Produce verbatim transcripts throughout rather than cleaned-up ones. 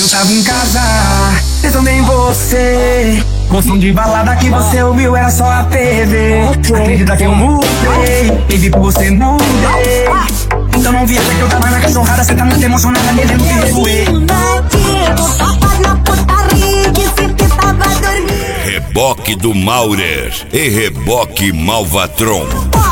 Eu tava em casa, pensando em você. O som de balada que você ouviu era só a T V. Acredita que eu mudei, e vi por você mudei. Então não viaja que eu tava na cachorrada. Cê tá muito emocionada, me lembro que revoei. Reboque do Maurer e Reboque Malvatron.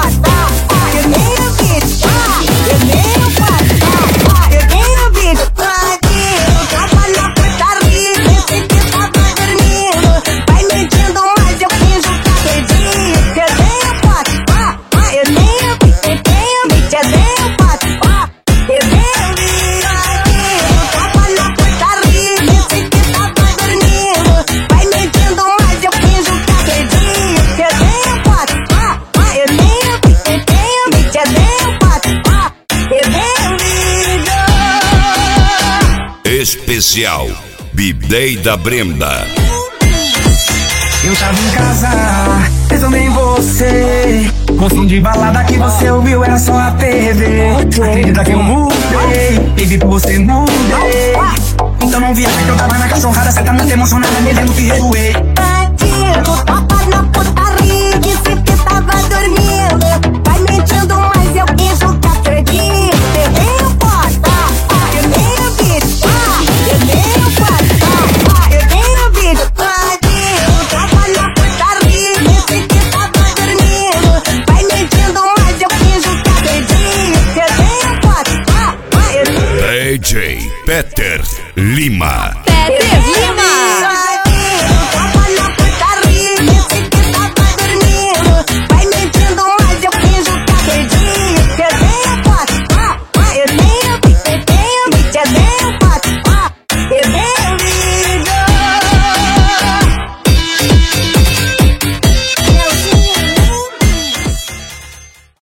Especial B-Day da Brenda. Eu tava em casa, pensando em você. O som de balada que você ouviu era só a T V. Acredita que eu mudei, e vi por você mudei. Então não viaja que eu tava na cachorrada. Cê tá muito emocionada, me lembro que revoei. Bandido, tava na putaria, disse que tava dormindo. Vai mentindo, mas eu finjo que acredito. Eu posso, eu tenho vídeo, eu tenho foto, eu tenho vídeo. Bandido, tava na putaria, disse que tava dormindo. Vai mentindo, mas eu finjo que acredito. Eu tenho foto, eu tenho... D J Peter Lima. Peter Lima.